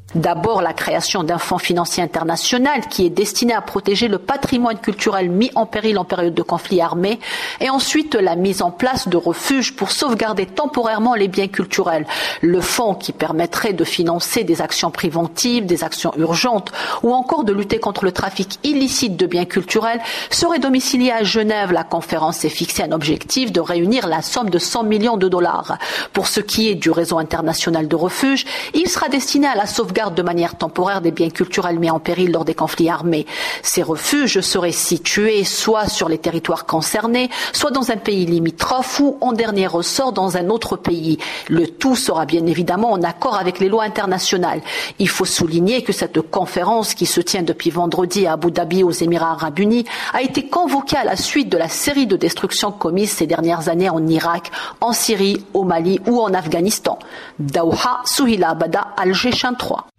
D'abord, la création d'un fonds financier international qui est destiné à protéger le patrimoine culturel mis en péril en période de conflit armé, et ensuite la mise en place de refuges pour sauvegarder temporairement les biens culturels. Le fonds qui permettrait de financer des actions préventives, des actions urgentes ou encore de lutter contre le trafic illicite de biens culturels serait domicilié à Genève. La conférence s'est fixé un objectif de réunir la somme de 100 millions de dollars. Pour ce qui est du réseau international de refuges, il sera destiné à la sauvegarde de manière temporaire des biens culturels mis en péril lors des conflits armés. Ces refuges seraient situés soit sur les territoires concernés, soit dans un pays limitrophe ou, en dernier ressort, dans un autre pays. Le tout sera bien évidemment en accord avec les lois internationales. Il faut souligner que cette conférence, qui se tient depuis vendredi à Abu Dhabi aux Émirats Arabes Unis, a été convoquée à la suite de la série de destructions commises ces dernières années en Irak, en Syrie, au Mali ou en Afghanistan. Daouha, Souhila Abada, Alger, Chaîne 3.